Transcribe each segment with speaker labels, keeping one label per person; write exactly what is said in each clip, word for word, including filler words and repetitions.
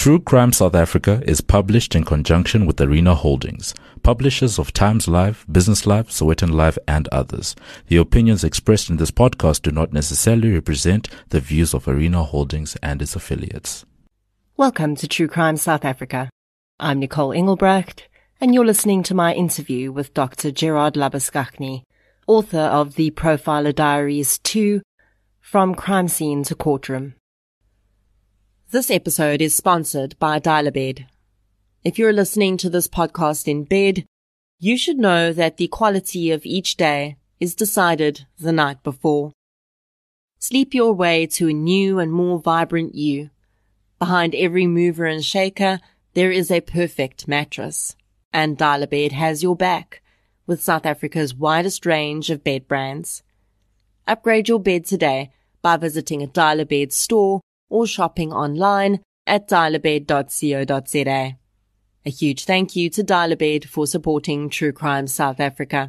Speaker 1: True Crime South Africa is published in conjunction with Arena Holdings, publishers of Times Live, Business Live, Sowetan Live, and others. The opinions expressed in this podcast do not necessarily represent the views of Arena Holdings and its affiliates.
Speaker 2: Welcome to True Crime South Africa. I'm Nicole Engelbrecht, and you're listening to my interview with Doctor Gerard Labuschagne, author of The Profiler Diaries two, From Crime Scene to Courtroom. This episode is sponsored by Dial-A-Bed. If you're listening to this podcast in bed, you should know that the quality of each day is decided the night before. Sleep your way to a new and more vibrant you. Behind every mover and shaker, there is a perfect mattress. And Dial-A-Bed has your back with South Africa's widest range of bed brands. Upgrade your bed today by visiting a Dial-A-Bed store or shopping online at dial a bed dot co dot za. A huge thank you to Dial-A-Bed for supporting True Crime South Africa.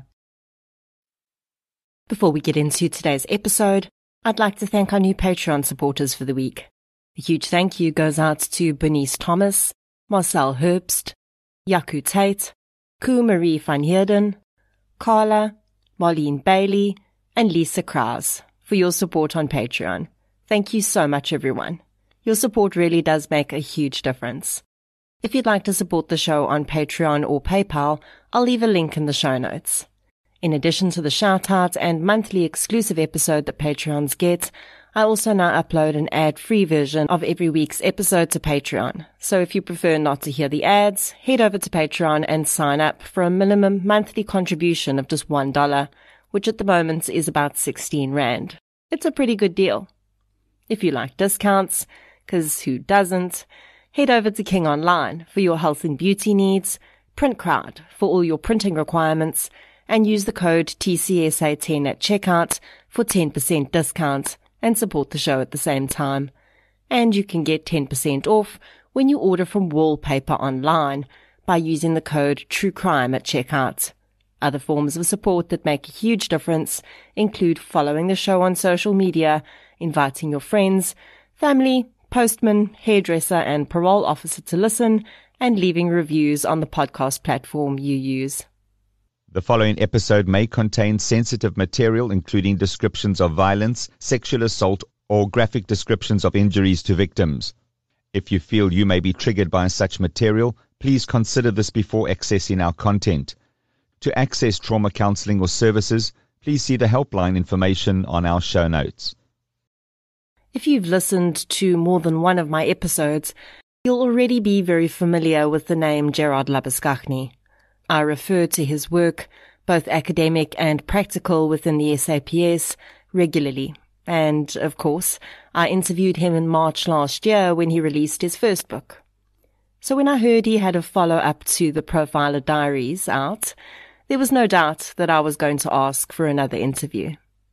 Speaker 2: Before we get into today's episode, I'd like to thank our new Patreon supporters for the week. A huge thank you goes out to Bernice Thomas, Marcel Herbst, Yaku Tate, Koo Marie van Heerden, Carla, Marlene Bailey, and Lisa Krause for your support on Patreon. Thank you so much, everyone. Your support really does make a huge difference. If you'd like to support the show on Patreon or PayPal, I'll leave a link in the show notes. In addition to the shout-out and monthly exclusive episode that Patreons get, I also now upload an ad-free version of every week's episode to Patreon. So if you prefer not to hear the ads, head over to Patreon and sign up for a minimum monthly contribution of just one dollar, which at the moment is about sixteen rand. It's a pretty good deal. If you like discounts, because who doesn't, head over to King Online for your health and beauty needs, PrintCrowd for all your printing requirements, and use the code T C S A ten at checkout for ten percent discount and support the show at the same time. And you can get ten percent off when you order from Wallpaper Online by using the code TRUECRIME at checkout. Other forms of support that make a huge difference include following the show on social media, inviting your friends, family, postman, hairdresser, and parole officer to listen, and leaving reviews on the podcast platform you use.
Speaker 3: The following episode may contain sensitive material, including descriptions of violence, sexual assault, or graphic descriptions of injuries to victims. If you feel you may be triggered by such material, please consider this before accessing our content. To access trauma counseling or services, please see the helpline information on our show notes.
Speaker 2: If you've listened to more than one of my episodes, you'll already be very familiar with the name Gerard Labuschagne. I refer to his work, both academic and practical within the S A P S, regularly. And, of course, I interviewed him in March last year when he released his first book. So when I heard he had a follow-up to The Profiler Diaries out, there was no doubt that I was going to ask for another interview.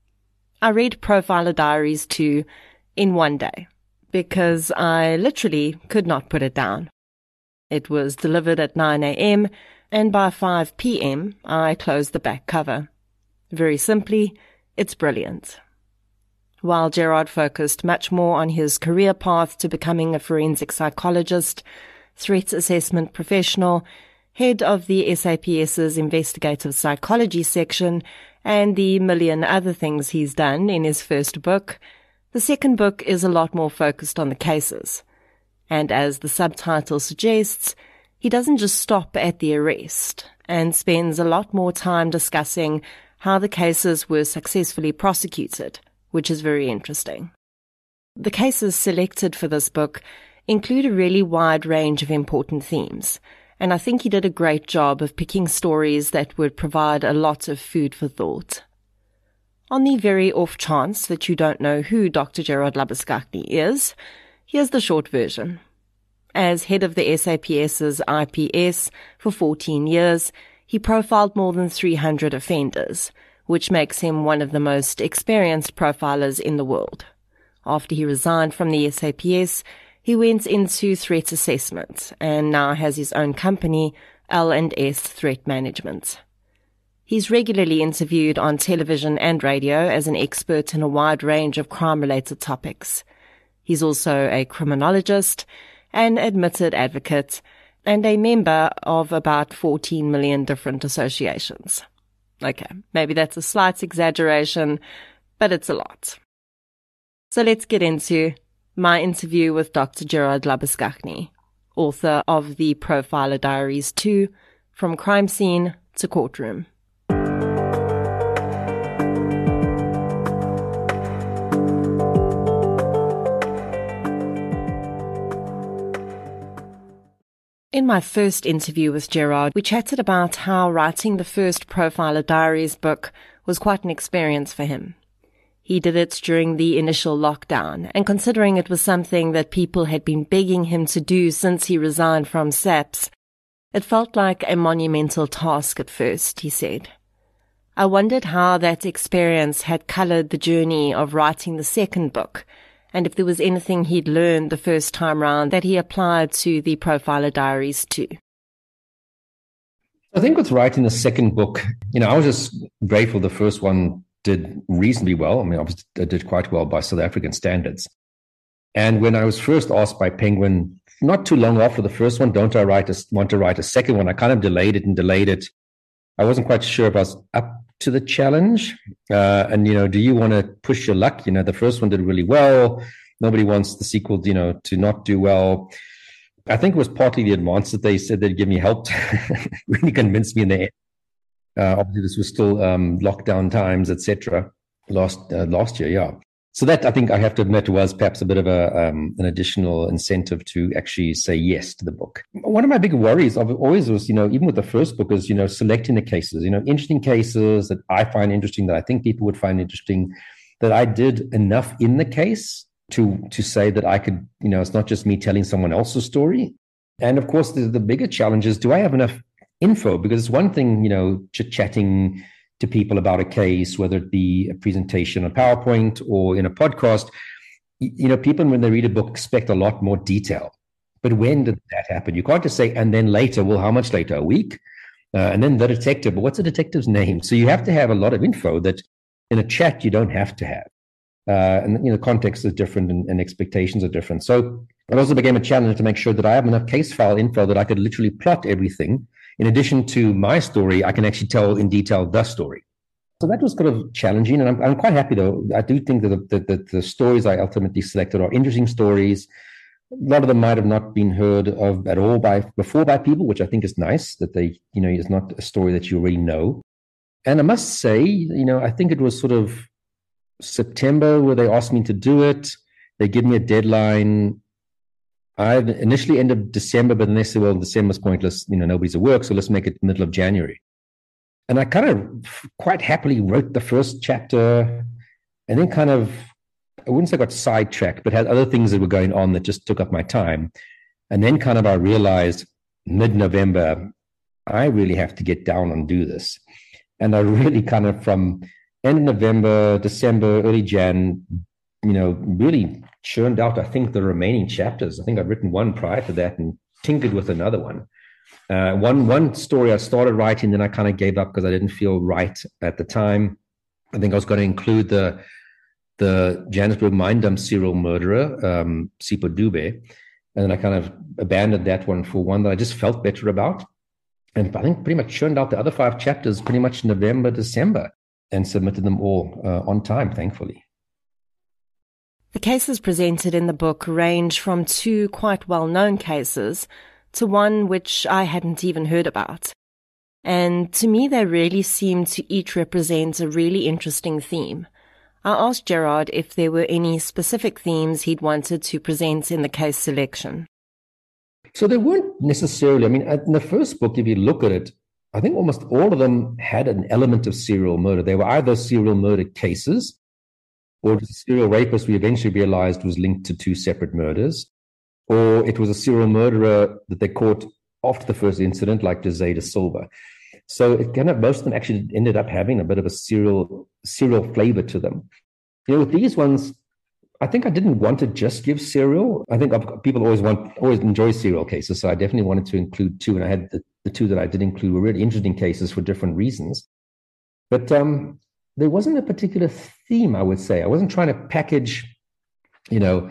Speaker 2: I read Profiler Diaries two in one day, because I literally could not put it down. It was delivered at nine a.m., and by five p.m. I closed the back cover. Very simply, it's brilliant. While Gerard focused much more on his career path to becoming a forensic psychologist, threat assessment professional, head of the S A P S's investigative psychology section, and the million other things he's done in his first book, the second book is a lot more focused on the cases. And as the subtitle suggests, he doesn't just stop at the arrest and spends a lot more time discussing how the cases were successfully prosecuted, which is very interesting. The cases selected for this book include a really wide range of important themes, and I think he did a great job of picking stories that would provide a lot of food for thought. On the very off chance that you don't know who Doctor Gerard Labuschagne is, here's the short version. As head of the S A P S's I P S for fourteen years, he profiled more than three hundred offenders, which makes him one of the most experienced profilers in the world. After he resigned from the S A P S, he went into threat assessment and now has his own company, L and S Threat Management. He's regularly interviewed on television and radio as an expert in a wide range of crime-related topics. He's also a criminologist an admitted advocate, and a member of about fourteen million different associations. Okay, maybe that's a slight exaggeration, but it's a lot. So let's get into my interview with Doctor Gerard Labuschagne, author of the Profiler Diaries two, From Crime Scene to Courtroom. In my first interview with Gerard, we chatted about how writing the first Profiler Diaries book was quite an experience for him. He did it during the initial lockdown, and considering it was something that people had been begging him to do since he resigned from SAPS, it felt like a monumental task at first, he said. I wondered how that experience had coloured the journey of writing the second book, and if there was anything he'd learned the first time round that he applied to the Profiler Diaries too.
Speaker 4: I think with writing the second book, you know, I was just grateful the first one did reasonably well. I mean, obviously it did quite well by South African standards. And when I was first asked by Penguin, not too long after the first one, don't I write a, want to write a second one, I kind of delayed it and delayed it. I wasn't quite sure if I was up to the challenge. Uh, and, you know, do you want to push your luck? You know, the first one did really well. Nobody wants the sequel, you know, to not do well. I think it was partly the advance that they said they'd give me help to really convince me in the end. Uh, obviously, this was still um, lockdown times, et cetera. Last uh, last year, yeah. So that, I think I have to admit, was perhaps a bit of a um, an additional incentive to actually say yes to the book. One of my big worries of always was, you know, even with the first book, is, you know, selecting the cases, you know, interesting cases that I find interesting, that I think people would find interesting, that I did enough in the case to to say that I could, you know, it's not just me telling someone else's story. And of course, the, the bigger challenge is, do I have enough info? Because it's one thing, you know, chit-chatting to people about a case, whether it be a presentation on PowerPoint or in a podcast. You know, people, when they read a book, expect a lot more detail. But when did that happen? You can't just say, and then later. Well, how much later? A week? Uh, and then the detective. But what's the detective's name? So you have to have a lot of info that in a chat you don't have to have. Uh, and, you know, context is different and, and expectations are different. So it also became a challenge to make sure that I have enough case file info that I could literally plot everything. In addition to my story, I can actually tell in detail the story. So that was kind of challenging, and I'm, I'm quite happy, though. I do think that the, the, the stories I ultimately selected are interesting stories. A lot of them might have not been heard of at all by before by people, which I think is nice, that they, you know, it's not a story that you already know. And I must say, you know, I think it was sort of September where they asked me to do it. They give me a deadline. I initially ended up December, but then they said, well, December's pointless. You know, nobody's at work, so let's make it middle of January. And I kind of quite happily wrote the first chapter, and then kind of, I wouldn't say I got sidetracked, but had other things that were going on that just took up my time. And then kind of I realized mid-November, I really have to get down and do this. And I really kind of from end of November, December, early Jan, you know, really churned out, I think, the remaining chapters. I think I'd written one prior to that and tinkered with another one. Uh, one one story I started writing, then I kind of gave up because I didn't feel right at the time. I think I was going to include the the Johannesburg mine dump serial murderer, um, Sipho Dube, and then I kind of abandoned that one for one that I just felt better about. And I think pretty much churned out the other five chapters pretty much November, December, and submitted them all uh, on time, thankfully.
Speaker 2: The cases presented in the book range from two quite well-known cases to one which I hadn't even heard about. And to me, they really seem to each represent a really interesting theme. I asked Gerard if there were any specific themes he'd wanted to present in the case selection.
Speaker 4: So they weren't necessarily, I mean, in the first book, if you look at it, I think almost all of them had an element of serial murder. They were either serial murder cases, or it was a serial rapist we eventually realized was linked to two separate murders, or it was a serial murderer that they caught after the first incident, like Jose da Silva. So it kind of, most of them actually ended up having a bit of a serial serial flavor to them. You know, with these ones, I think I didn't want to just give serial. I think I've, people always want, always enjoy serial cases, so I definitely wanted to include two, and I had the, the two that I did include were really interesting cases for different reasons. But um, there wasn't a particular theme, I would say. I wasn't trying to package, you know,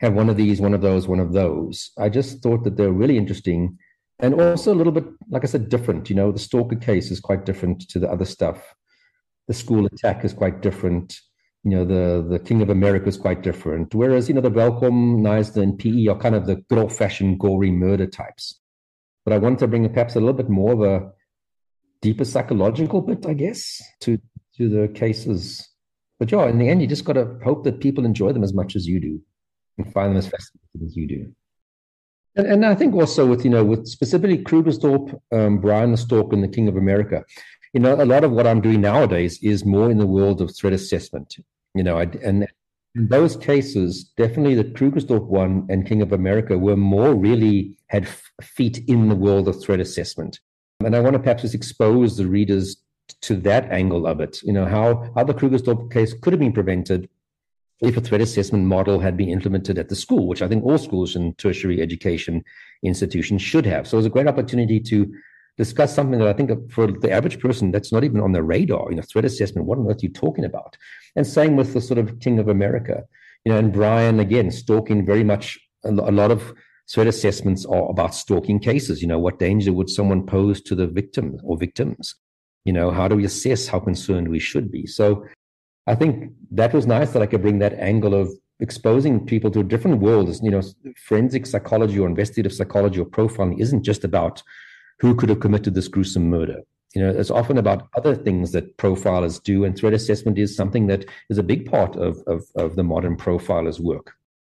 Speaker 4: have one of these, one of those, one of those. I just thought that they're really interesting and also a little bit, like I said, different. You know, the Stalker case is quite different to the other stuff. The school attack is quite different. You know, the, the King of America is quite different. Whereas, you know, the Welkom, Knysna, and P E are kind of the good old-fashioned gory murder types. But I wanted to bring perhaps a little bit more of a deeper psychological bit, I guess, to, to the cases. But yeah, in the end, you just got to hope that people enjoy them as much as you do and find them as fascinating as you do. And, and I think also with, you know, with specifically Krugersdorp, um, Brian the Stalker, and the King of America, you know, a lot of what I'm doing nowadays is more in the world of threat assessment. You know, I, and in those cases, definitely the Krugersdorp one and King of America were more really had feet in the world of threat assessment. And I want to perhaps just expose the readers to that angle of it. You know, how, how the Krugersdorp case could have been prevented if a threat assessment model had been implemented at the school, which I think all schools and tertiary education institutions should have. So it was a great opportunity to discuss something that I think for the average person, that's not even on their radar. You know, threat assessment, what on earth are you talking about? And same with the sort of King of America, you know, and Brian, again, stalking very much, a lot of threat assessments are about stalking cases. You know, what danger would someone pose to the victim or victims? You know, how do we assess how concerned we should be? So I think that was nice that I could bring that angle of exposing people to a different world. You know, forensic psychology or investigative psychology or profiling isn't just about who could have committed this gruesome murder. You know, it's often about other things that profilers do, and threat assessment is something that is a big part of, of, of the modern profiler's work.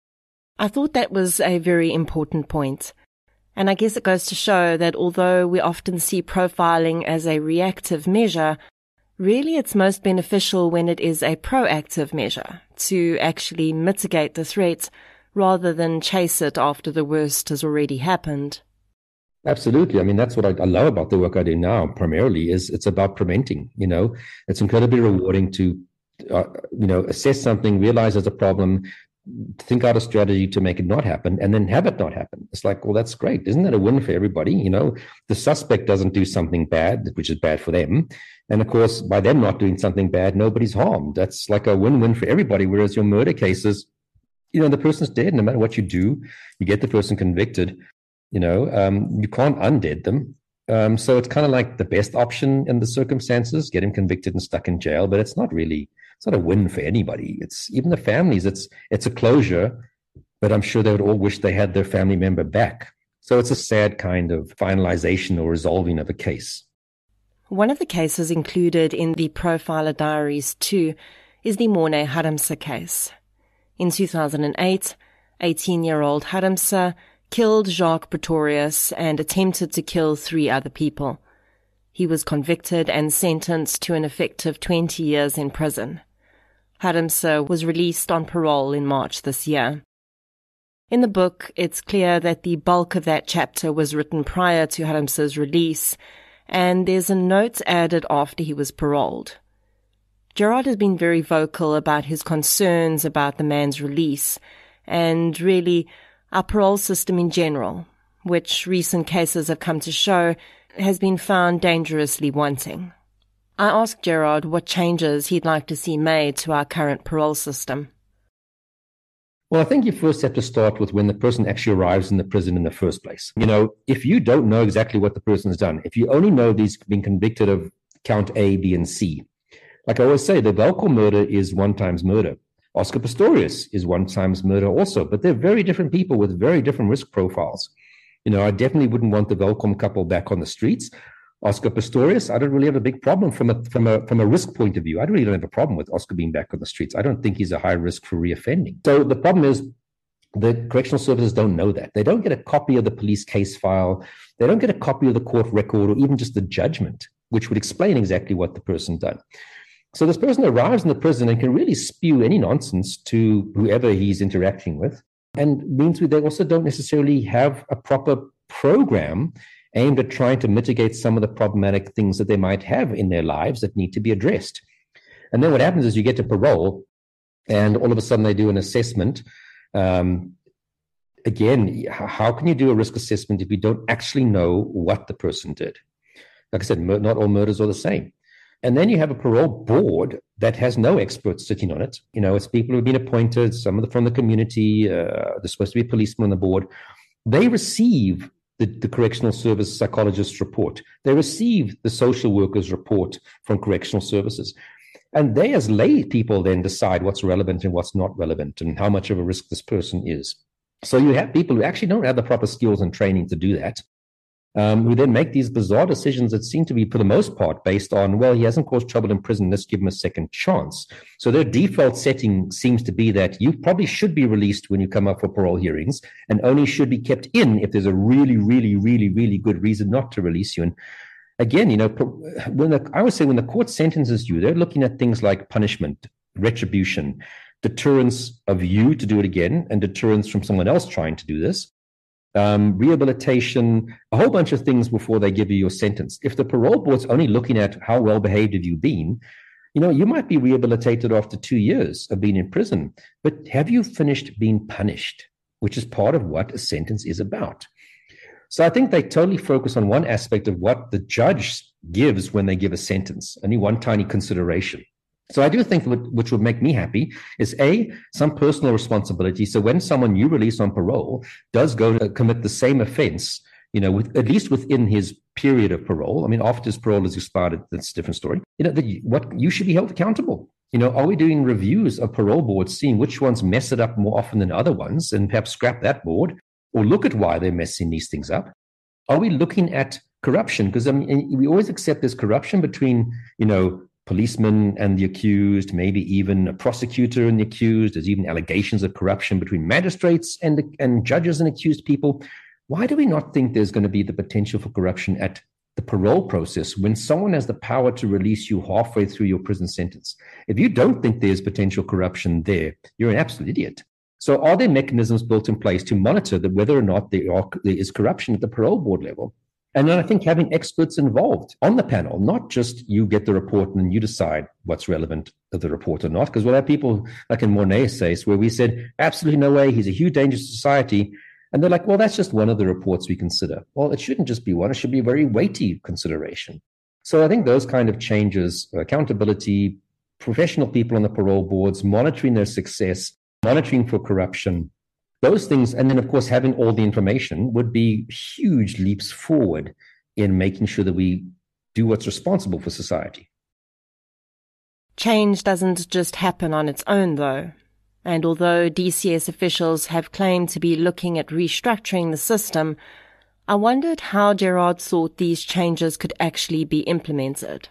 Speaker 2: I thought that was a very important point. And I guess it goes to show that although we often see profiling as a reactive measure, really it's most beneficial when it is a proactive measure to actually mitigate the threat rather than chase it after the worst has already happened.
Speaker 4: Absolutely. I mean, that's what I, I love about the work I do now, primarily, is it's about preventing. You know, it's incredibly rewarding to, uh, you know, assess something, realize there's a problem, think out a strategy to make it not happen, and then have it not happen. It's like, well, that's great. Isn't that a win for everybody? You know, the suspect doesn't do something bad, which is bad for them. And of course, by them not doing something bad, nobody's harmed. That's like a win-win for everybody. Whereas your murder cases, you know, the person's dead. No matter what you do, you get the person convicted. You know, um, you can't undead them. Um, so it's kind of like the best option in the circumstances, get him convicted and stuck in jail. But it's not really, it's not a win for anybody. It's even the families, it's it's a closure, but I'm sure they would all wish they had their family member back. So it's a sad kind of finalization or resolving of a case.
Speaker 2: One of the cases included in the Profiler Diaries too is the Morne Harmse case. In two thousand eight, eighteen-year-old Harmse killed Jacques Pretorius and attempted to kill three other people. He was convicted and sentenced to an effective twenty years in prison. Harmse was released on parole in March this year. In the book, it's clear that the bulk of that chapter was written prior to Harmse's release, and there's a note added after he was paroled. Gerard has been very vocal about his concerns about the man's release, and really our parole system in general, which recent cases have come to show has been found dangerously wanting. I asked Gerard what changes he'd like to see made to our current parole system.
Speaker 4: Well, I think you first have to start with when the person actually arrives in the prison in the first place. You know, if you don't know exactly what the person's done, if you only know he's been convicted of count A, B, and C, like I always say, the Welkom murder is one times murder. Oscar Pistorius is one times murder also, but they're very different people with very different risk profiles. You know, I definitely wouldn't want the Welkom couple back on the streets. Oscar Pistorius, I don't really have a big problem from a from a from a risk point of view. I really don't have a problem with Oscar being back on the streets. I don't think he's a high risk for reoffending. So the problem is the correctional services don't know that. They don't get a copy of the police case file. They don't get a copy of the court record or even just the judgment, which would explain exactly what the person done. So this person arrives in the prison and can really spew any nonsense to whoever he's interacting with, and means they also don't necessarily have a proper program aimed at trying to mitigate some of the problematic things that they might have in their lives that need to be addressed. And then what happens is you get to parole, and all of a sudden they do an assessment. Um, again, how can you do a risk assessment if you don't actually know what the person did? Like I said, not all murders are the same. And then you have a parole board that has no experts sitting on it. You know, it's people who've been appointed, some of them from the community, uh, there's supposed to be a policeman on the board. They receive the, the correctional service psychologist's report. They receive the social worker's report from correctional services. And they, as lay people, then decide what's relevant and what's not relevant and how much of a risk this person is. So you have people who actually don't have the proper skills and training to do that, um, who then make these bizarre decisions that seem to be, for the most part, based on, well, he hasn't caused trouble in prison, let's give him a second chance. So their default setting seems to be that you probably should be released when you come up for parole hearings and only should be kept in if there's a really, really, really, really good reason not to release you. And again, you know, when the, I would say when the court sentences you, they're looking at things like punishment, retribution, deterrence of you to do it again, and deterrence from someone else trying to do this, um, rehabilitation, a whole bunch of things before they give you your sentence. If the parole board's only looking at how well behaved have you been, you know, you might be rehabilitated after two years of being in prison, but have you finished being punished, which is part of what a sentence is about. So I think they totally focus on one aspect of what the judge gives when they give a sentence, only one tiny consideration. So I do think what, which would make me happy is A, some personal responsibility. So when someone you release on parole does go to commit the same offense, you know, with, at least within his period of parole, I mean, after his parole is expired, that's a different story. You know, the, what you should be held accountable. You know, are we doing reviews of parole boards, seeing which ones mess it up more often than other ones, and perhaps scrap that board, or look at why they're messing these things up? Are we looking at corruption? Because I mean, we always accept there's corruption between, you know, policemen and the accused, maybe even a prosecutor and the accused. There's even allegations of corruption between magistrates and, and judges and accused people. Why do we not think there's going to be the potential for corruption at the parole process when someone has the power to release you halfway through your prison sentence? If you don't think there's potential corruption there, you're an absolute idiot. So are there mechanisms built in place to monitor that whether or not there, are, there is corruption at the parole board level? And then I think having experts involved on the panel, not just you get the report and then you decide what's relevant of the report or not. Because we'll have people like in Mornay's case where we said, absolutely no way, he's a huge danger to society. And they're like, well, that's just one of the reports we consider. Well, it shouldn't just be one. It should be a very weighty consideration. So I think those kind of changes, accountability, professional people on the parole boards, monitoring their success, monitoring for corruption, those things, and then, of course, having all the information would be huge leaps forward in making sure that we do what's responsible for society.
Speaker 2: Change doesn't just happen on its own, though. And although D C S officials have claimed to be looking at restructuring the system, I wondered how Gerard thought these changes could actually be implemented.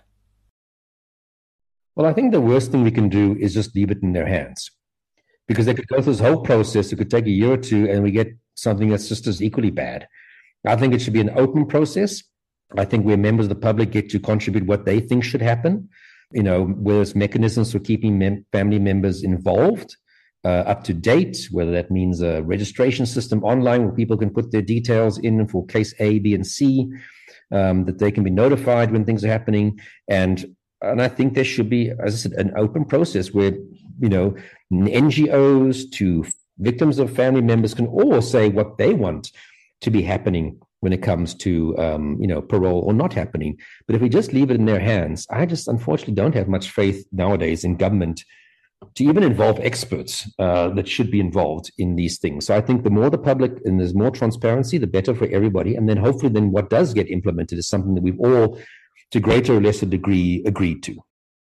Speaker 4: Well, I think the worst thing we can do is just leave it in their hands. Because they could go through this whole process. It could take a year or two, and we get something that's just as equally bad. I think it should be an open process. I think where members of the public get to contribute what they think should happen, you know, whether it's mechanisms for keeping mem- family members involved, uh, up to date, whether that means a registration system online where people can put their details in for case A, B, and C, um, that they can be notified when things are happening. And And I think there should be, as I said, an open process where, you know, N G Os to victims of family members can all say what they want to be happening when it comes to, um, you know, parole or not happening. But if we just leave it in their hands, I just unfortunately don't have much faith nowadays in government to even involve experts uh, that should be involved in these things. So I think the more the public and there's more transparency, the better for everybody. And then hopefully then what does get implemented is something that we've all, to greater or lesser degree, agreed to.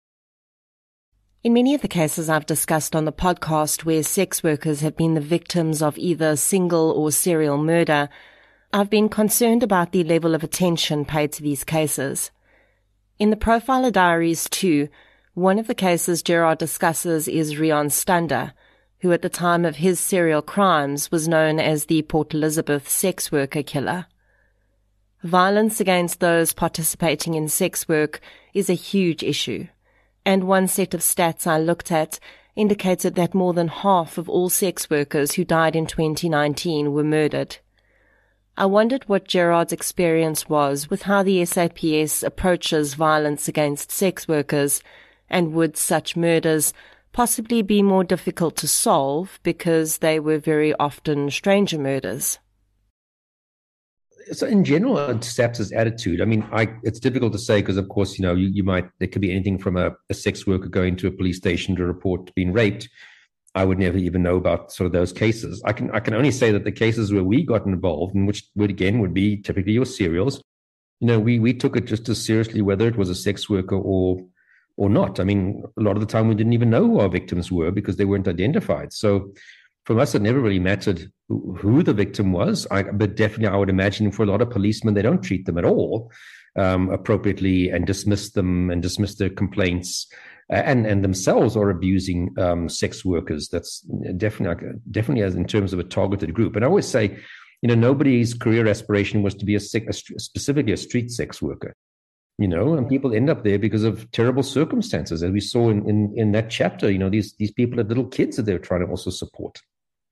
Speaker 2: In many of the cases I've discussed on the podcast where sex workers have been the victims of either single or serial murder, I've been concerned about the level of attention paid to these cases. In the Profiler Diaries too, one of the cases Gerard discusses is Rion Stander, who at the time of his serial crimes was known as the Port Elizabeth sex worker killer. Violence against those participating in sex work is a huge issue, and one set of stats I looked at indicated that more than half of all sex workers who died in twenty nineteen were murdered. I wondered what Gerard's experience was with how the S A P S approaches violence against sex workers, and would such murders possibly be more difficult to solve because they were very often stranger murders?
Speaker 4: So in general, it saps his attitude. I mean, I, it's difficult to say because, of course, you know, you, you might, there could be anything from a, a sex worker going to a police station to report being raped. I would never even know about sort of those cases. I can I can only say that the cases where we got involved, and which would again would be typically your serials, you know, we we took it just as seriously whether it was a sex worker or or not. I mean, a lot of the time we didn't even know who our victims were because they weren't identified. So for us, it never really mattered who, who the victim was. I, but definitely, I would imagine for a lot of policemen, they don't treat them at all um, appropriately and dismiss them and dismiss their complaints. And and themselves are abusing um, sex workers. That's definitely definitely as in terms of a targeted group. And I always say, you know, nobody's career aspiration was to be a, a specifically a street sex worker. You know, and people end up there because of terrible circumstances, as we saw in in, in that chapter. You know, these these people had little kids that they were trying to also support.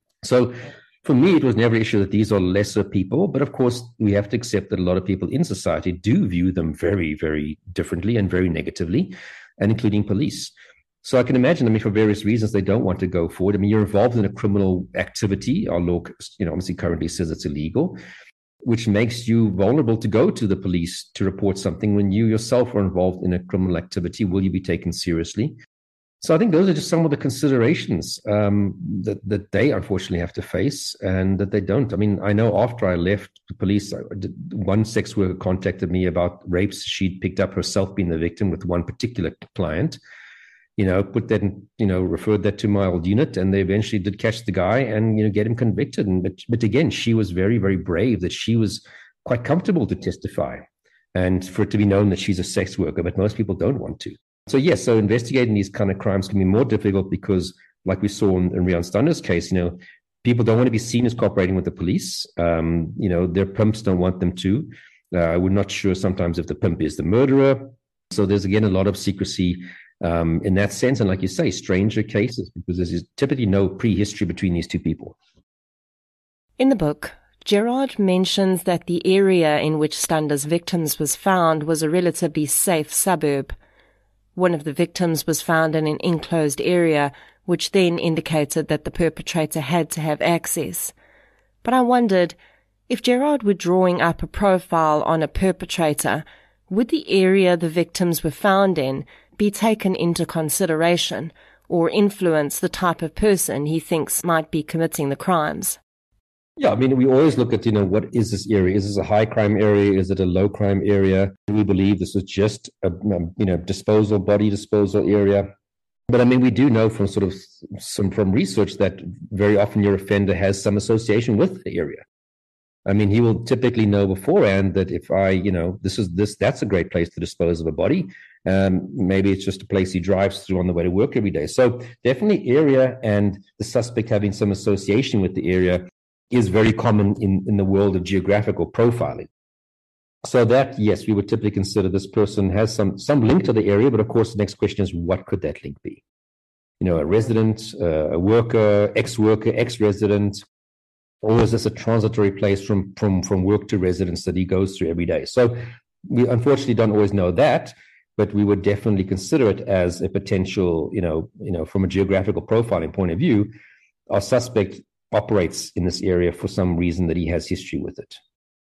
Speaker 4: So for me, it was never an issue that these are lesser people. But of course, we have to accept that a lot of people in society do view them very, very differently and very negatively, and including police. So I can imagine, I mean, for various reasons, they don't want to go forward. I mean, you're involved in a criminal activity. Our law, you know, obviously currently says it's illegal, which makes you vulnerable to go to the police to report something when you yourself are involved in a criminal activity. Will you be taken seriously? So I think those are just some of the considerations um, that, that they unfortunately have to face and that they don't. I mean, I know after I left the police, one sex worker contacted me about rapes she'd picked up herself being the victim with one particular client, you know, put that, in, you know, referred that to my old unit, and they eventually did catch the guy and, you know, get him convicted. And, but, but again, she was very, very brave that she was quite comfortable to testify and for it to be known that she's a sex worker, but most people don't want to. So yes, so investigating these kind of crimes can be more difficult because, like we saw in, in Rian Stander's case, you know, people don't want to be seen as cooperating with the police. Um, you know, their pimps don't want them to. Uh, we're not sure sometimes if the pimp is the murderer. So there's, again, a lot of secrecy um, in that sense. And like you say, stranger cases, because there's typically no prehistory between these two people.
Speaker 2: In the book, Gerard mentions that the area in which Stander's victims was found was a relatively safe suburb. One of the victims was found in an enclosed area, which then indicated that the perpetrator had to have access. But I wondered, if Gerard were drawing up a profile on a perpetrator, would the area the victims were found in be taken into consideration or influence the type of person he thinks might be committing the crimes?
Speaker 4: Yeah, I mean, we always look at, you know, what is this area? Is this a high crime area? Is it a low crime area? We believe this is just a, you know, disposal, body disposal area. But I mean, we do know from sort of some from research that very often your offender has some association with the area. I mean, he will typically know beforehand that if I, you know, this is this, that's a great place to dispose of a body. Um, maybe it's just a place he drives through on the way to work every day. So definitely area and the suspect having some association with the area is very common in, in the world of geographical profiling. So that, yes, we would typically consider this person has some, some link to the area, but of course the next question is, what could that link be? You know, a resident, uh, a worker, ex-worker, ex-resident, or is this a transitory place from, from, from work to residence that he goes through every day? So we unfortunately don't always know that, but we would definitely consider it as a potential, you know, you know, from a geographical profiling point of view, our suspect operates in this area for some reason that he has history with it.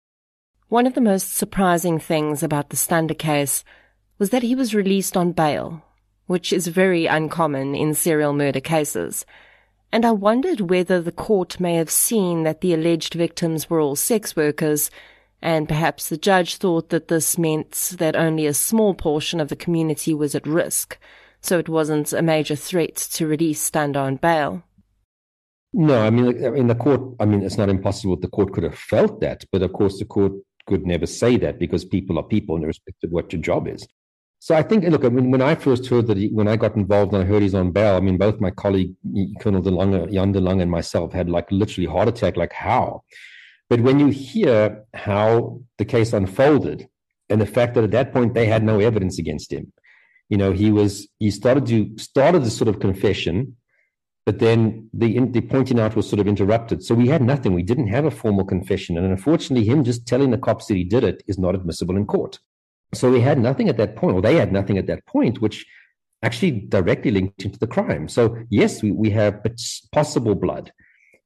Speaker 2: One of the most surprising things about the Stander case was that he was released on bail, which is very uncommon in serial murder cases. And I wondered whether the court may have seen that the alleged victims were all sex workers, and perhaps the judge thought that this meant that only a small portion of the community was at risk, so it wasn't a major threat to release Stander on bail.
Speaker 4: No, I mean, I mean, the court, I mean, it's not impossible the court could have felt that, but of course the court could never say that because people are people and irrespective of what your job is. So I think, look, I mean, when I first heard that, he, when I got involved and I heard he's on bail, I mean, both my colleague, Colonel De Lange, Jan De Lange, and myself had like literally heart attack, like how? But when you hear how the case unfolded and the fact that at that point they had no evidence against him, you know, he was, he started to, started this sort of confession, but then the, the pointing out was sort of interrupted. So we had nothing. We didn't have a formal confession. And unfortunately, him just telling the cops that he did it is not admissible in court. So we had nothing at that point, or they had nothing at that point, which actually directly linked into the crime. So yes, we, we have possible blood,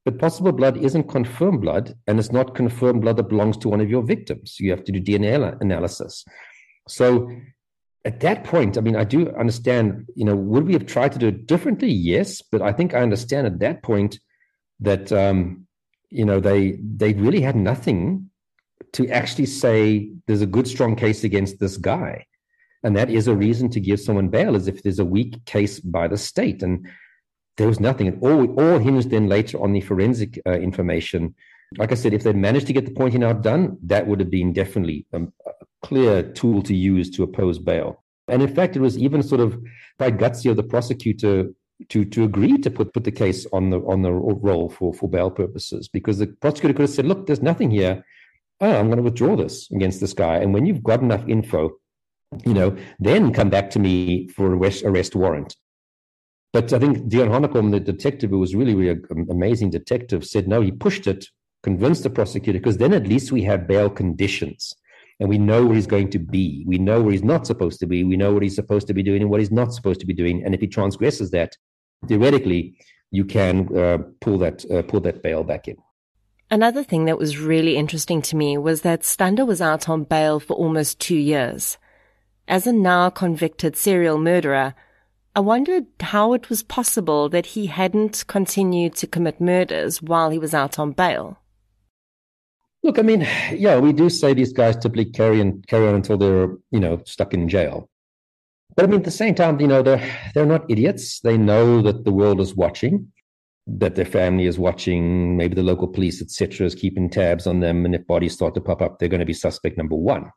Speaker 4: But possible blood isn't confirmed blood, and it's not confirmed blood that belongs to one of your victims. You have to do D N A analysis. So at that point, I mean, I do understand, you know, would we have tried to do it differently? Yes, but I think I understand at that point that, um, you know, they they really had nothing to actually say there's a good, strong case against this guy. And that is a reason to give someone bail, as if there's a weak case by the state. And there was nothing. It all, all hinged then later on the forensic uh, information. Like I said, if they'd managed to get the pointing out done, that would have been definitely a, a clear tool to use to oppose bail. And in fact, it was even sort of quite gutsy of the prosecutor to to agree to put, put the case on the on the roll for, for bail purposes, because the prosecutor could have said, look, there's nothing here. Oh, I'm going to withdraw this against this guy. And when you've got enough info, you know, then come back to me for a arrest, arrest warrant. But I think Dion Honeycomb, the detective, who was really, really an amazing detective, said, no, he pushed it, convinced the prosecutor, because then at least we have bail conditions and we know where he's going to be. We know where he's not supposed to be. We know what he's supposed to be doing and what he's not supposed to be doing. And if he transgresses that, theoretically, you can uh, pull that uh, pull that bail back in.
Speaker 2: Another thing that was really interesting to me was that Stander was out on bail for almost two years. As a now convicted serial murderer, I wondered how it was possible that he hadn't continued to commit murders while he was out on bail.
Speaker 4: Look, I mean, yeah, we do say these guys typically carry and carry on until they're, you know, stuck in jail. But I mean, at the same time, you know, they're they're not idiots. They know that the world is watching, that their family is watching, maybe the local police, et cetera, is keeping tabs on them. And if bodies start to pop up, they're going to be suspect number one.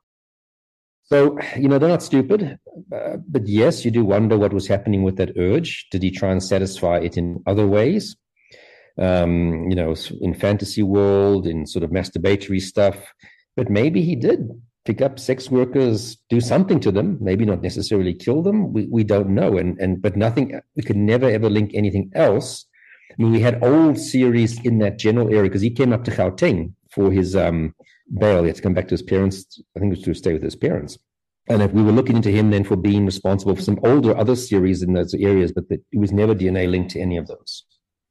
Speaker 4: So, you know, they're not stupid. Uh, but yes, you do wonder what was happening with that urge. Did he try and satisfy it in other ways? Um, you know, in fantasy world, in sort of masturbatory stuff. But maybe he did pick up sex workers, do something to them, maybe not necessarily kill them. We we don't know. And and but nothing, we could never ever link anything else. I mean, we had old series in that general area because he came up to Gauteng for his um, bail. He had to come back to his parents. I think it was to stay with his parents. And if we were looking into him then for being responsible for some older other series in those areas, but that it was never D N A linked to any of those.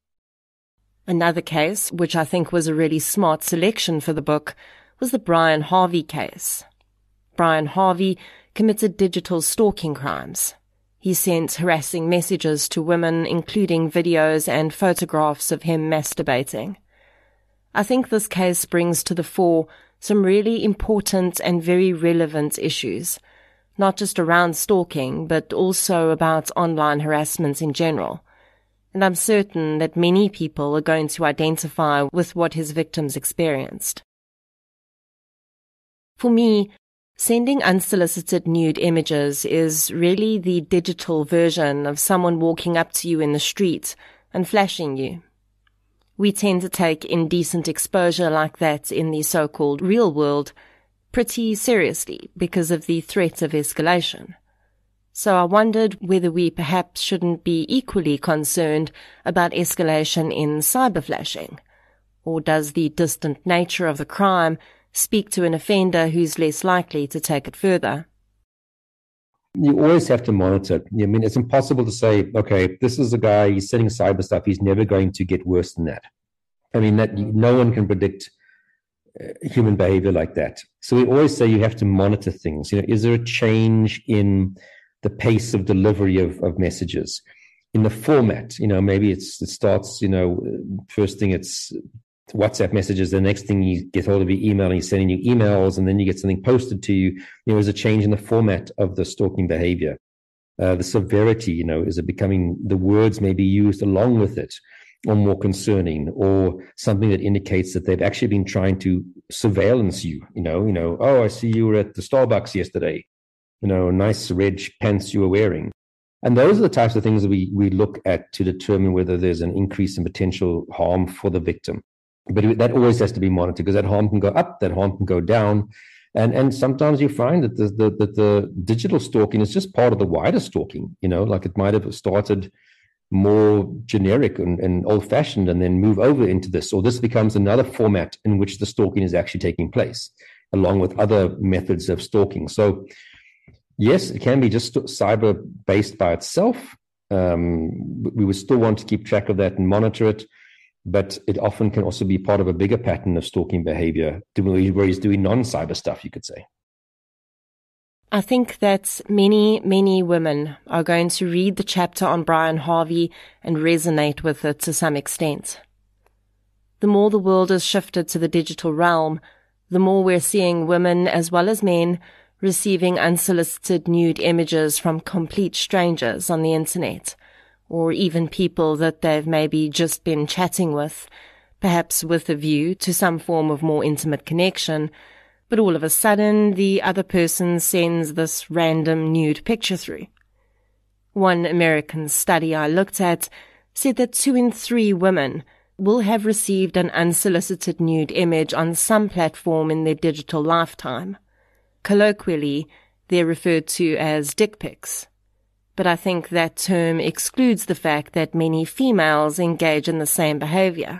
Speaker 2: Another case, which I think was a really smart selection for the book, was the Brian Harvey case. Brian Harvey committed digital stalking crimes. He sent harassing messages to women, including videos and photographs of him masturbating. I think this case brings to the fore some really important and very relevant issues, not just around stalking, but also about online harassment in general. And I'm certain that many people are going to identify with what his victims experienced. For me, sending unsolicited nude images is really the digital version of someone walking up to you in the street and flashing you. We tend to take indecent exposure like that in the so-called real world pretty seriously because of the threat of escalation. So I wondered whether we perhaps shouldn't be equally concerned about escalation in cyberflashing. Or does the distant nature of the crime speak to an offender who's less likely to take it further?
Speaker 4: You always have to monitor it. I mean, it's impossible to say, okay, this is a guy, he's sending cyber stuff, he's never going to get worse than that. I mean, that no one can predict uh, human behavior like that. So we always say you have to monitor things. You know, is there a change in the pace of delivery of, of messages, in the format? You know, maybe it's it starts, you know, first thing it's WhatsApp messages, the next thing you get hold of your email and he's sending you emails, and then you get something posted to you. You know, there's a change in the format of the stalking behavior. Uh, the severity, you know, is it becoming, the words may be used along with it, or more concerning, or something that indicates that they've actually been trying to surveillance you, you know, you know, oh, I see you were at the Starbucks yesterday, you know, nice red pants you were wearing. And those are the types of things that we, we look at to determine whether there's an increase in potential harm for the victim. But that always has to be monitored, because that harm can go up, that harm can go down. And and sometimes you find that the, the, that the digital stalking is just part of the wider stalking, you know, like it might have started more generic and, and old-fashioned and then move over into this, or this becomes another format in which the stalking is actually taking place, along with other methods of stalking. So yes, it can be just cyber-based by itself. Um, we would still want to keep track of that and monitor it. but it often can also be part of a bigger pattern of stalking behavior, where he's doing non-cyber stuff, you could say.
Speaker 2: I think that many, many women are going to read the chapter on Brian Harvey and resonate with it to some extent. The more the world has shifted to the digital realm, the more we're seeing women as well as men receiving unsolicited nude images from complete strangers on the internet, or even people that they've maybe just been chatting with, perhaps with a view to some form of more intimate connection, but all of a sudden the other person sends this random nude picture through. One American study I looked at said that two in three women will have received an unsolicited nude image on some platform in their digital lifetime. Colloquially, they're referred to as dick pics. But I think that term excludes the fact that many females engage in the same behavior.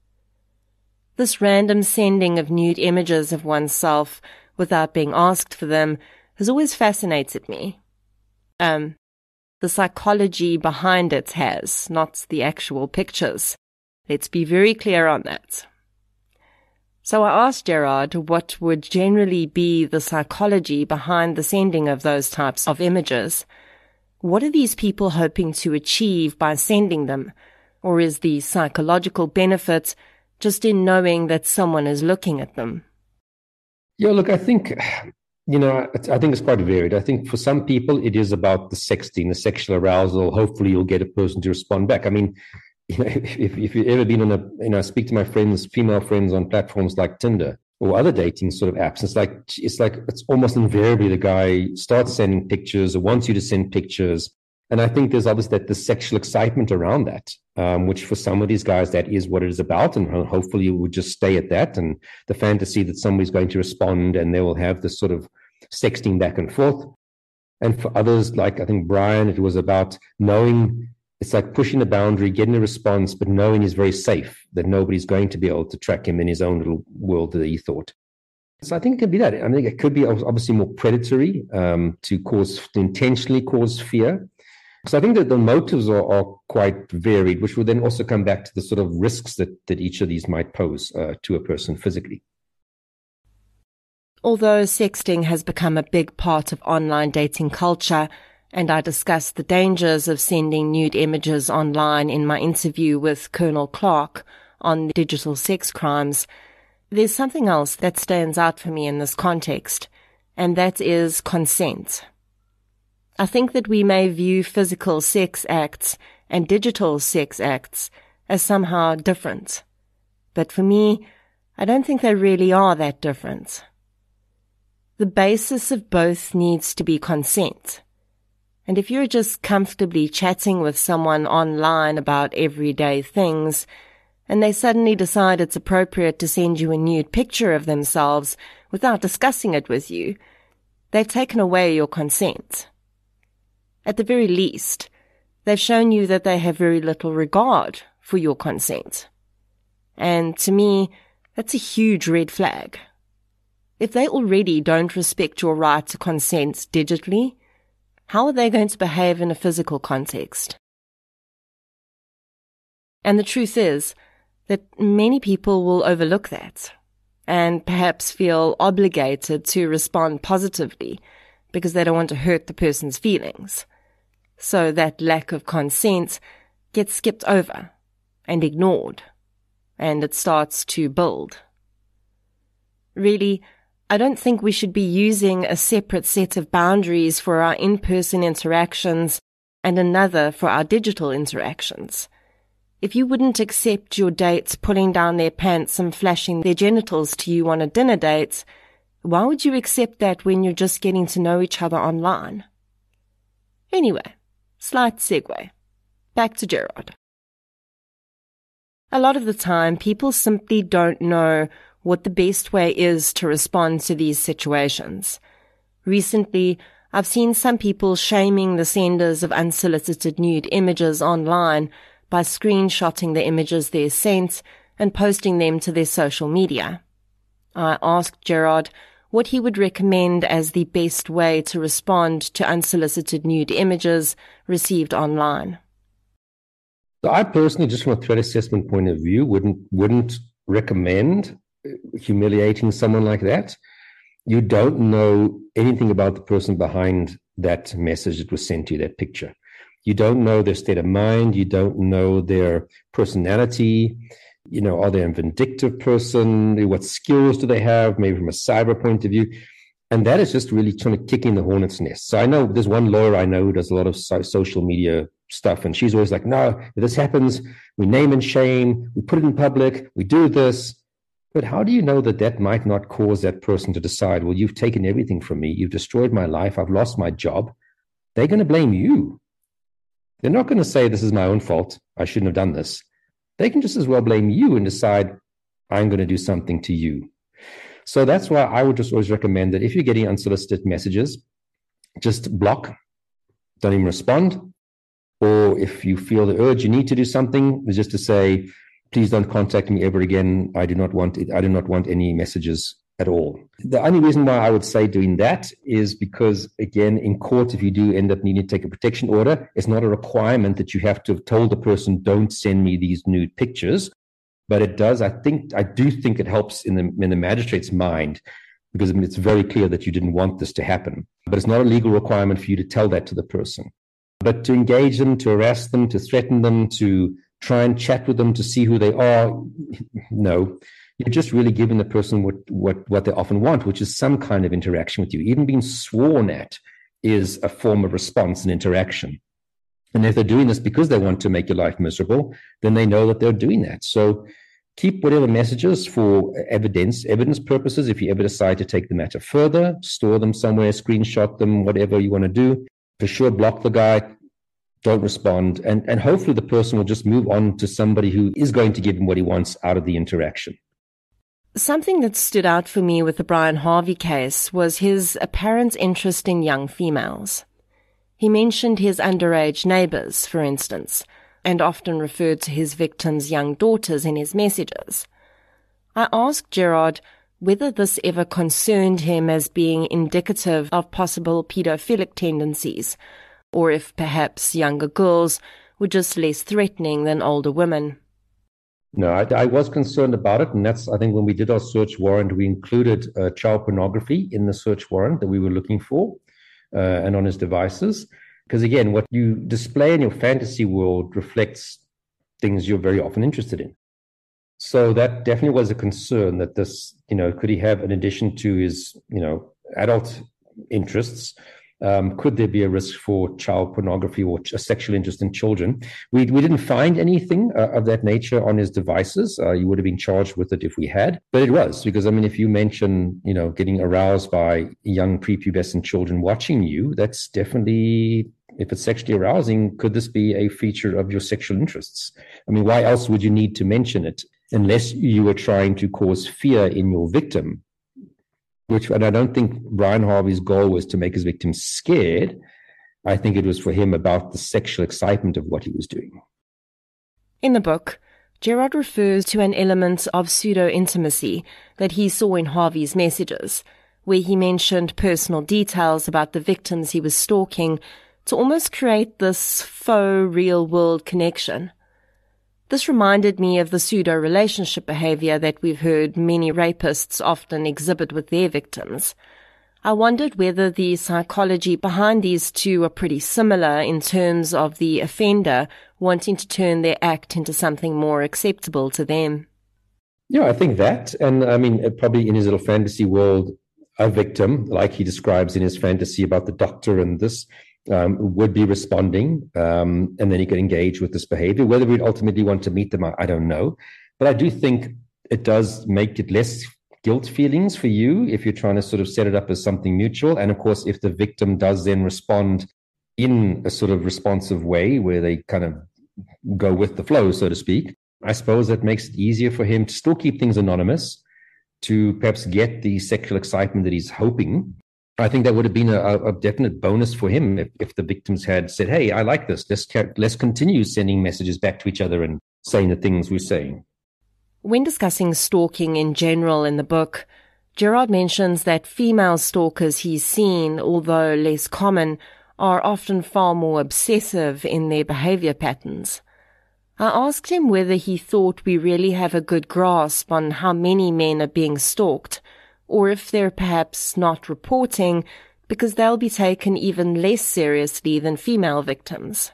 Speaker 2: This random sending of nude images of oneself without being asked for them has always fascinated me. Um, the psychology behind it has, not the actual pictures. Let's be very clear on that. So I asked Gerard what would generally be the psychology behind the sending of those types of images. What are these people hoping to achieve by sending them? Or is the psychological benefit just in knowing that someone is looking at them?
Speaker 4: Yeah, look, I think, you know, I think it's quite varied. I think for some people, it is about the sexting, the sexual arousal. Hopefully you'll get a person to respond back. I mean, you know, if, if you've ever been on a, you know, I speak to my friends, female friends on platforms like Tinder or other dating sort of apps. It's like, it's like, it's almost invariably the guy starts sending pictures or wants you to send pictures. And I think there's obviously that the sexual excitement around that, um, which for some of these guys, that is what it is about. And hopefully you would just stay at that. And the fantasy that somebody's going to respond and they will have this sort of sexting back and forth. And for others, like I think Brian, it was about knowing, it's like pushing the boundary, getting a response, but knowing he's very safe, that nobody's going to be able to track him in his own little world that he thought. So I think it could be that. I think it could be obviously more predatory, um, to cause, to intentionally cause fear. So I think that the motives are, are quite varied, which will then also come back to the sort of risks that, that each of these might pose uh, to a person physically.
Speaker 2: Although sexting has become a big part of online dating culture, and I discussed the dangers of sending nude images online in my interview with Colonel Clark on digital sex crimes, there's something else that stands out for me in this context, and that is consent. I think that we may view physical sex acts and digital sex acts as somehow different. But for me, I don't think they really are that different. The basis of both needs to be consent. And if you're just comfortably chatting with someone online about everyday things, and they suddenly decide it's appropriate to send you a nude picture of themselves without discussing it with you, they've taken away your consent. At the very least, they've shown you that they have very little regard for your consent. And to me, that's a huge red flag. If they already don't respect your right to consent digitally, how are they going to behave in a physical context? And the truth is that many people will overlook that and perhaps feel obligated to respond positively because they don't want to hurt the person's feelings. So that lack of consent gets skipped over and ignored, and it starts to build. Really, I don't think we should be using a separate set of boundaries for our in-person interactions and another for our digital interactions. If you wouldn't accept your dates pulling down their pants and flashing their genitals to you on a dinner date, why would you accept that when you're just getting to know each other online? Anyway, slight segue. Back to Gerard. A lot of the time, people simply don't know what the best way is to respond to these situations. Recently, I've seen some people shaming the senders of unsolicited nude images online by screenshotting the images they're sent and posting them to their social media. I asked Gerard what he would recommend as the best way to respond to unsolicited nude images received online.
Speaker 4: So I personally, just from a threat assessment point of view, wouldn't wouldn't recommend humiliating someone like that. You don't know anything about the person behind that message that was sent to you, that picture. You don't know their state of mind. You don't know their personality. You know, are they a vindictive person? What skills do they have? Maybe from a cyber point of view. And that is just really trying to kick in the hornet's nest. So I know there's one lawyer I know who does a lot of so- social media stuff. And she's always like, no, if this happens, we name and shame, we put it in public, we do this. But how do you know that that might not cause that person to decide, well, you've taken everything from me. You've destroyed my life. I've lost my job. They're going to blame you. They're not going to say, this is my own fault. I shouldn't have done this. They can just as well blame you and decide, I'm going to do something to you. So that's why I would just always recommend that if you're getting unsolicited messages, just block, don't even respond. Or if you feel the urge, you need to do something, is just to say, please don't contact me ever again. I do not want it. I do not want any messages at all. The only reason why I would say doing that is because, again, in court, if you do end up needing to take a protection order, it's not a requirement that you have to have told the person, don't send me these nude pictures. But it does, I think, I do think it helps in the in the magistrate's mind, because I mean, it's very clear that you didn't want this to happen. But it's not a legal requirement for you to tell that to the person. But to engage them, to harass them, to threaten them, to try and chat with them to see who they are, no. You're just really giving the person what, what, what they often want, which is some kind of interaction with you. Even being sworn at is a form of response and interaction. And if they're doing this because they want to make your life miserable, then they know that they're doing that. So keep whatever messages for evidence, evidence purposes. If you ever decide to take the matter further, store them somewhere, screenshot them, whatever you want to do. For sure, block the guy, don't respond. And, and hopefully the person will just move on to somebody who is going to give him what he wants out of the interaction.
Speaker 2: Something that stood out for me with the Brian Harvey case was his apparent interest in young females. He mentioned his underage neighbors, for instance, and often referred to his victims' young daughters in his messages. I asked Gerard whether this ever concerned him as being indicative of possible pedophilic tendencies, or if perhaps younger girls were just less threatening than older women.
Speaker 4: No, I, I was concerned about it, and that's, I think, when we did our search warrant, we included uh, child pornography in the search warrant that we were looking for, uh, and on his devices. Because again, what you display in your fantasy world reflects things you're very often interested in. So that definitely was a concern, that this, you know, could he have, in addition to his, you know, adult interests, Um, could there be a risk for child pornography or a sexual interest in children? We we didn't find anything uh, of that nature on his devices. Uh, you would have been charged with it if we had, but it was because, I mean, if you mention, you know, getting aroused by young prepubescent children watching you, that's definitely, if it's sexually arousing, could this be a feature of your sexual interests? I mean, why else would you need to mention it unless you were trying to cause fear in your victim? Which, and I don't think Brian Harvey's goal was to make his victims scared. I think it was for him about the sexual excitement of what he was doing.
Speaker 2: In the book, Gerard refers to an element of pseudo-intimacy that he saw in Harvey's messages, where he mentioned personal details about the victims he was stalking to almost create this faux real-world connection. This reminded me of the pseudo-relationship behavior that we've heard many rapists often exhibit with their victims. I wondered whether the psychology behind these two are pretty similar in terms of the offender wanting to turn their act into something more acceptable to them.
Speaker 4: Yeah, I think that. And I mean, probably in his little fantasy world, a victim, like he describes in his fantasy about the doctor and this, Um, would be responding, um, and then he could engage with this behavior. Whether we'd ultimately want to meet them, I, I don't know. But I do think it does make it less guilt feelings for you if you're trying to sort of set it up as something mutual. And of course, if the victim does then respond in a sort of responsive way where they kind of go with the flow, so to speak, I suppose that makes it easier for him to still keep things anonymous, to perhaps get the sexual excitement that he's hoping. I think that would have been a, a definite bonus for him if, if the victims had said, hey, I like this. Let's, let's continue sending messages back to each other and saying the things we're saying.
Speaker 2: When discussing stalking in general in the book, Gerard mentions that female stalkers he's seen, although less common, are often far more obsessive in their behavior patterns. I asked him whether he thought we really have a good grasp on how many men are being stalked, or if they're perhaps not reporting because they'll be taken even less seriously than female victims.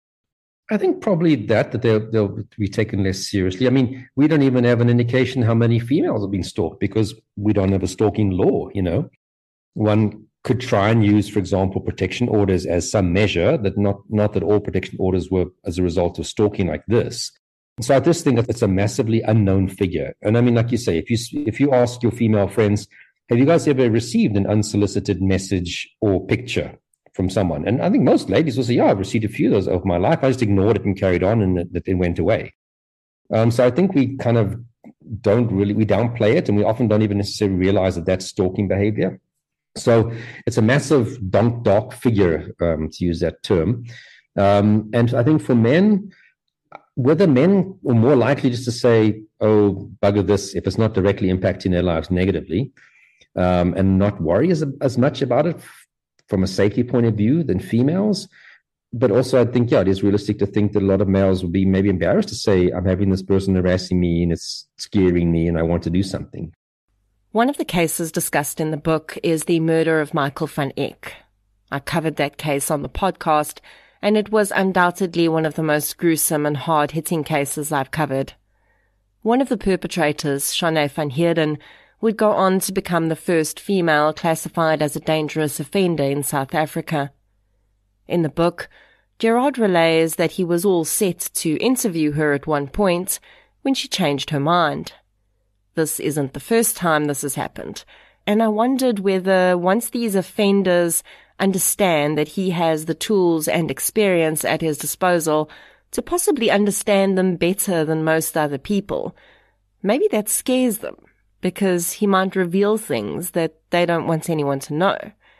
Speaker 4: I think probably that, that they'll, they'll be taken less seriously. I mean, we don't even have an indication how many females have been stalked because we don't have a stalking law, you know. One could try and use, for example, protection orders as some measure, that not, not that all protection orders were as a result of stalking like this. So I just think that it's a massively unknown figure. And I mean, like you say, if you if you ask your female friends, have you guys ever received an unsolicited message or picture from someone? And I think most ladies will say, yeah, I've received a few of those over my life. I just ignored it and carried on, and it, it went away. Um, so I think we kind of don't really, we downplay it, and we often don't even necessarily realize that that's stalking behavior. So it's a massive dark, dark figure, um, to use that term. Um, and I think for men, whether men are more likely just to say, oh, bugger this, if it's not directly impacting their lives negatively, um, and not worry as, as much about it from a safety point of view than females. But also I think, yeah, it is realistic to think that a lot of males will be maybe embarrassed to say, I'm having this person harassing me and it's scaring me and I want to do something.
Speaker 2: One of the cases discussed in the book is the murder of Michael van Eck. I covered that case on the podcast, and it was undoubtedly one of the most gruesome and hard-hitting cases I've covered. One of the perpetrators, Shanae van Heerden, would go on to become the first female classified as a dangerous offender in South Africa. In the book, Gerard relays that he was all set to interview her at one point when she changed her mind. This isn't the first time this has happened, and I wondered whether once these offenders understand that he has the tools and experience at his disposal to possibly understand them better than most other people, maybe that scares them, because he might reveal things that they don't want anyone to know,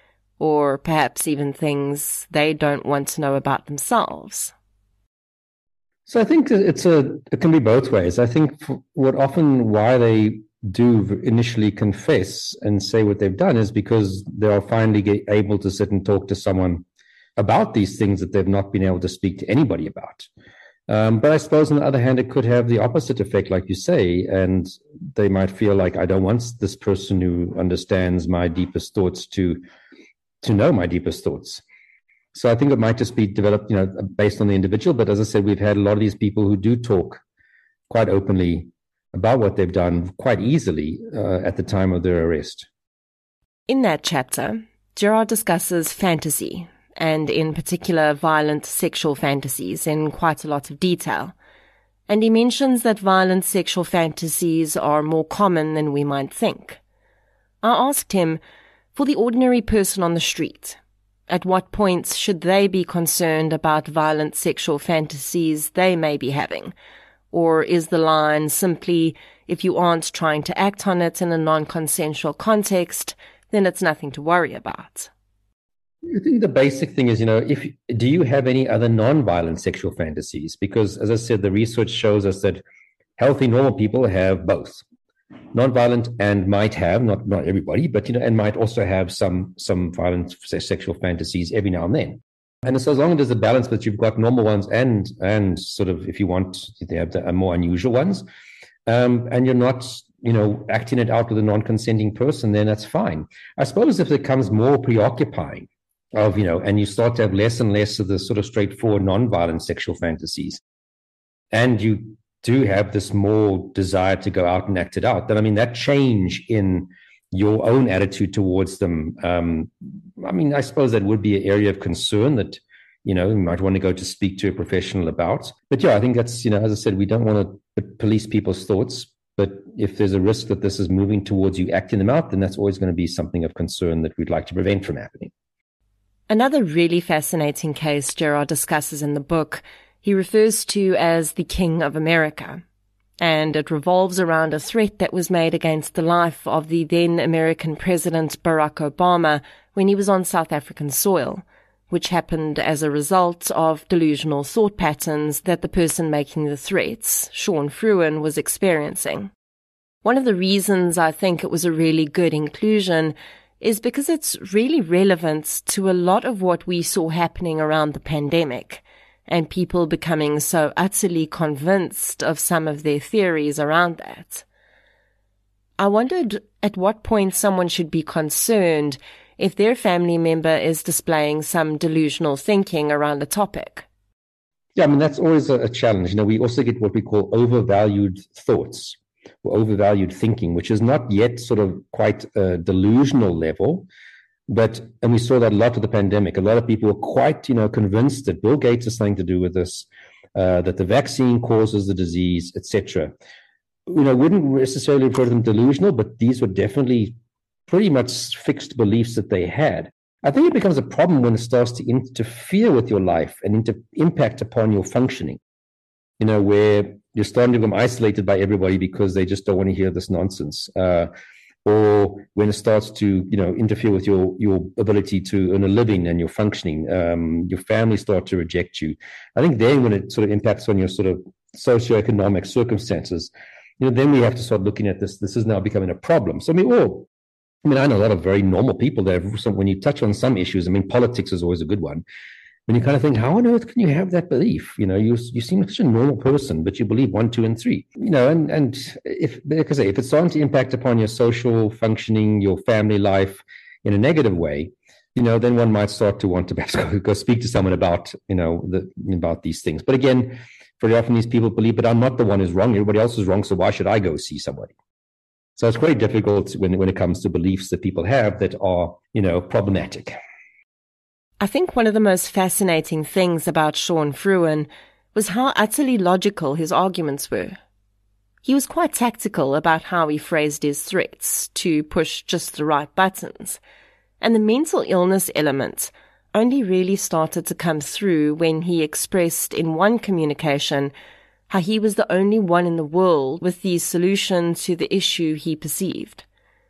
Speaker 2: or perhaps even things they don't want to know about themselves.
Speaker 4: So I think it's a, it can be both ways. I think what often why they do initially confess and say what they've done is because they are finally get able to sit and talk to someone about these things that they've not been able to speak to anybody about. Um, but I suppose on the other hand, it could have the opposite effect, like you say, and they might feel like, I don't want this person who understands my deepest thoughts to, to know my deepest thoughts. So I think it might just be developed, you know, based on the individual. But as I said, we've had a lot of these people who do talk quite openly about what they've done quite easily uh, at the time of their arrest.
Speaker 2: In that chapter, Gerard discusses fantasy, and in particular violent sexual fantasies, in quite a lot of detail. And he mentions that violent sexual fantasies are more common than we might think. I asked him, for the ordinary person on the street, at what points should they be concerned about violent sexual fantasies they may be having? Or is the line simply, if you aren't trying to act on it in a non-consensual context, then it's nothing to worry about?
Speaker 4: I think the basic thing is, you know, if do you have any other non-violent sexual fantasies? Because, as I said, the research shows us that healthy, normal people have both. Non-violent and might have, not not everybody, but, you know, and might also have some some violent sexual fantasies every now and then. And so as long as there's a balance, but you've got normal ones and and sort of, if you want, they have the more unusual ones, um, and you're not, you know, acting it out with a non-consenting person, then that's fine. I suppose if it becomes more preoccupying, of, you know, and you start to have less and less of the sort of straightforward non-violent sexual fantasies, and you do have this more desire to go out and act it out, then, I mean, that change in your own attitude towards them, um, I mean, I suppose that would be an area of concern that, you know, you might want to go to speak to a professional about. But yeah, I think that's, you know, as I said, we don't want to police people's thoughts, but if there's a risk that this is moving towards you acting them out, then that's always going to be something of concern that we'd like to prevent from happening.
Speaker 2: Another really fascinating case Gerard discusses in the book he refers to as the King of America, and it revolves around a threat that was made against the life of the then American President Barack Obama when he was on South African soil, which happened as a result of delusional thought patterns that the person making the threats, Sean Fruin, was experiencing. One of the reasons I think it was a really good inclusion is because it's really relevant to a lot of what we saw happening around the pandemic, and people becoming so utterly convinced of some of their theories around that. I wondered at what point someone should be concerned if their family member is displaying some delusional thinking around a topic.
Speaker 4: Yeah, I mean, that's always a, a challenge. You know, we also get what we call overvalued thoughts or overvalued thinking, which is not yet sort of quite a delusional level. But, and we saw that a lot with the pandemic. A lot of people were quite, you know, convinced that Bill Gates has something to do with this, uh, that the vaccine causes the disease, et cetera. You know, wouldn't necessarily refer to them delusional, but these were definitely pretty much fixed beliefs that they had. I think it becomes a problem when it starts to interfere with your life and inter- impact upon your functioning, you know, where you're starting to become isolated by everybody because they just don't want to hear this nonsense. Uh, or when it starts to, you know, interfere with your, your ability to earn a living and your functioning, um, your family start to reject you. I think then when it sort of impacts on your sort of socioeconomic circumstances, you know, then we have to start looking at this. This is now becoming a problem. So I mean, all, I mean, I know a lot of very normal people that have some, when you touch on some issues, I mean, politics is always a good one. When you kind of think, how on earth can you have that belief? You know, you you seem like such a normal person, but you believe one, two, and three. You know, and and if, like I say, if it's starting to impact upon your social functioning, your family life in a negative way, you know, then one might start to want to perhaps go, go speak to someone about, you know, the, about these things. But again, very often these people believe, but I'm not the one who's wrong. Everybody else is wrong, so why should I go see somebody? So it's very difficult when when it comes to beliefs that people have that are, you know, problematic.
Speaker 2: I think one of the most fascinating things about Sean Fruin was how utterly logical his arguments were. He was quite tactical about how he phrased his threats to push just the right buttons, and the mental illness element only really started to come through when he expressed in one communication how he was the only one in the world with the solution to the issue he perceived,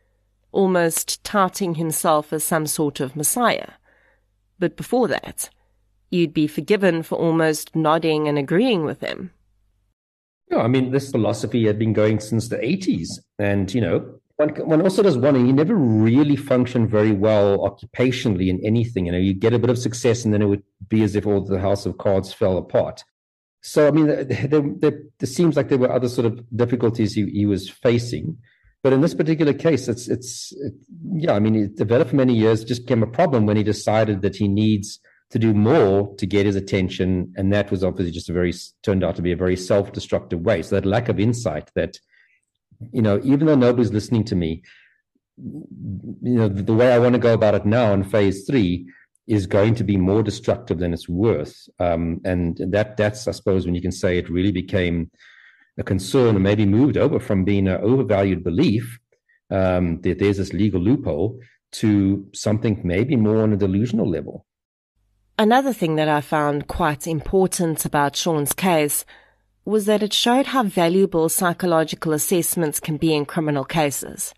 Speaker 2: almost touting himself as some sort of messiah. But before that, you'd be forgiven for almost nodding and agreeing with him.
Speaker 4: Yeah, I mean, this philosophy had been going since the eighties. And, you know, one, one also does wonder, you never really function very well occupationally in anything. You know, you get a bit of success and then it would be as if all the house of cards fell apart. So, I mean, there, there, there seems like there were other sort of difficulties he, he was facing. But in this particular case, it's, it's it, yeah, I mean, it developed for many years, just became a problem when he decided that he needs to do more to get his attention. And that was obviously just a very, turned out to be a very self-destructive way. So that lack of insight that, you know, even though nobody's listening to me, you know, the, the way I want to go about it now in phase three is going to be more destructive than it's worth. Um, and that that's, I suppose, when you can say it really became a concern and maybe moved over from being an overvalued belief um, that there's this legal loophole to something maybe more on a delusional level.
Speaker 2: Another thing that I found quite important about Sean's case was that it showed how valuable psychological assessments can be in criminal cases.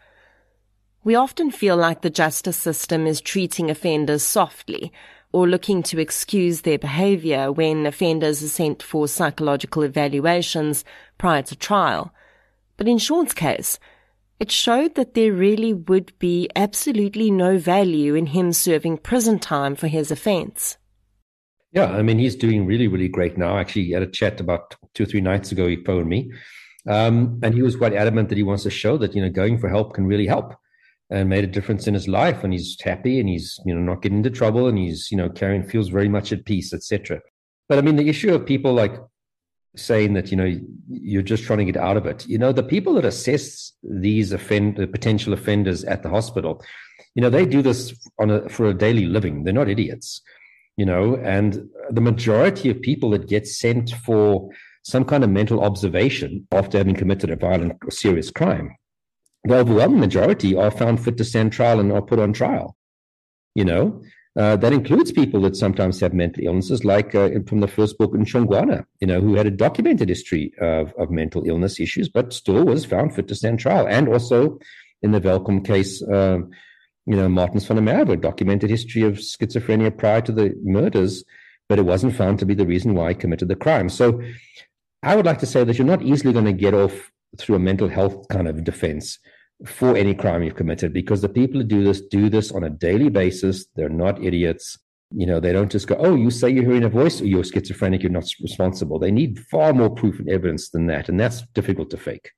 Speaker 2: We often feel like the justice system is treating offenders softly or looking to excuse their behavior when offenders are sent for psychological evaluations prior to trial. But in Sean's case, it showed that there really would be absolutely no value in him serving prison time for his offense.
Speaker 4: Yeah, I mean, he's doing really, really great now. Actually, he had a chat about two or three nights ago. He phoned me, um, and he was quite adamant that he wants to show that, you know, going for help can really help, and made a difference in his life. And he's happy, and he's, you know, not getting into trouble, and he's, you know, carrying, feels very much at peace, et cetera. But I mean, the issue of people like saying that, you know, you're just trying to get out of it. You know, the people that assess these offend, the potential offenders at the hospital, you know, they do this on a, for a daily living. They're not idiots. You know, and the majority of people that get sent for some kind of mental observation after having committed a violent or serious crime, the overwhelming majority are found fit to stand trial and are put on trial. You know, uh, that includes people that sometimes have mental illnesses, like uh, from the first book in Shongwana, you know, who had a documented history of, of mental illness issues, but still was found fit to stand trial. And also in the Welkom case, uh, you know, Martins van der Merwe, documented history of schizophrenia prior to the murders, but it wasn't found to be the reason why he committed the crime. So I would like to say that you're not easily going to get off through a mental health kind of defense for any crime you've committed, because the people who do this do this on a daily basis. They're not idiots. You know, they don't just go, oh, you say you're hearing a voice or you're schizophrenic, you're not responsible. They need far more proof and evidence than that, and that's difficult to fake.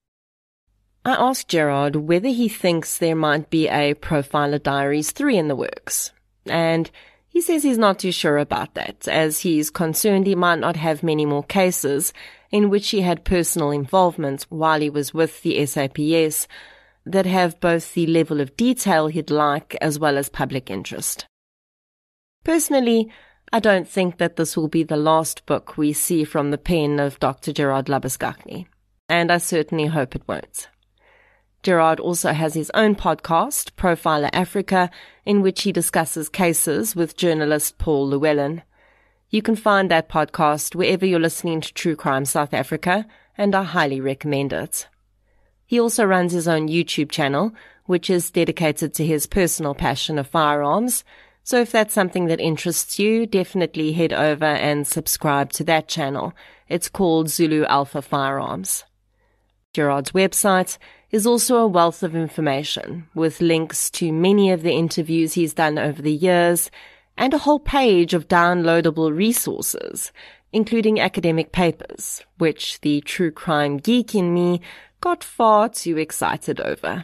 Speaker 2: I asked Gerard whether he thinks there might be a Profiler Diaries three in the works, and he says he's not too sure about that, as he's concerned he might not have many more cases in which he had personal involvement while he was with the S A P S that have both the level of detail he'd like as well as public interest. Personally, I don't think that this will be the last book we see from the pen of Doctor Gerard Labuschagne, and I certainly hope it won't. Gerard also has his own podcast, Profiler Africa, in which he discusses cases with journalist Paul Llewellyn. You can find that podcast wherever you're listening to True Crime South Africa, and I highly recommend it. He also runs his own YouTube channel, which is dedicated to his personal passion of firearms, so if that's something that interests you, definitely head over and subscribe to that channel. It's called Zulu Alpha Firearms. Gerard's website is also a wealth of information, with links to many of the interviews he's done over the years, and a whole page of downloadable resources, including academic papers, which the true crime geek in me got far too excited over.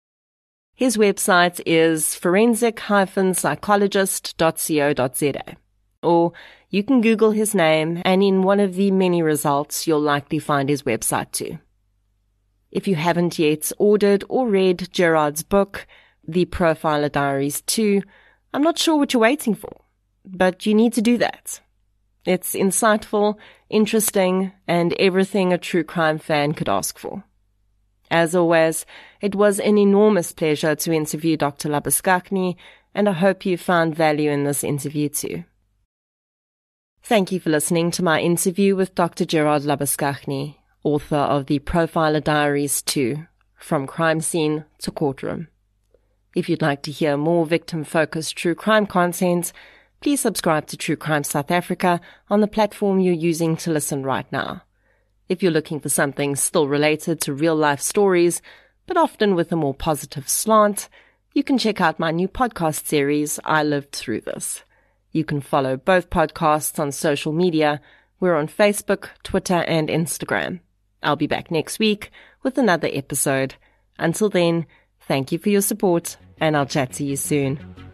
Speaker 2: His website is forensic dash psychologist dot co dot za, or you can Google his name, and in one of the many results you'll likely find his website too. If you haven't yet ordered or read Gerard's book, The Profiler Diaries two, I'm not sure what you're waiting for, but you need to do that. It's insightful, interesting, and everything a true crime fan could ask for. As always, it was an enormous pleasure to interview Doctor Labuschagne, and I hope you found value in this interview too. Thank you for listening to my interview with Doctor Gerard Labuschagne, author of The Profiler Diaries two, From Crime Scene to Courtroom. If you'd like to hear more victim-focused true crime content, please subscribe to True Crime South Africa on the platform you're using to listen right now. If you're looking for something still related to real-life stories, but often with a more positive slant, you can check out my new podcast series, I Lived Through This. You can follow both podcasts on social media. We're on Facebook, Twitter, and Instagram. I'll be back next week with another episode. Until then, thank you for your support, and I'll chat to you soon.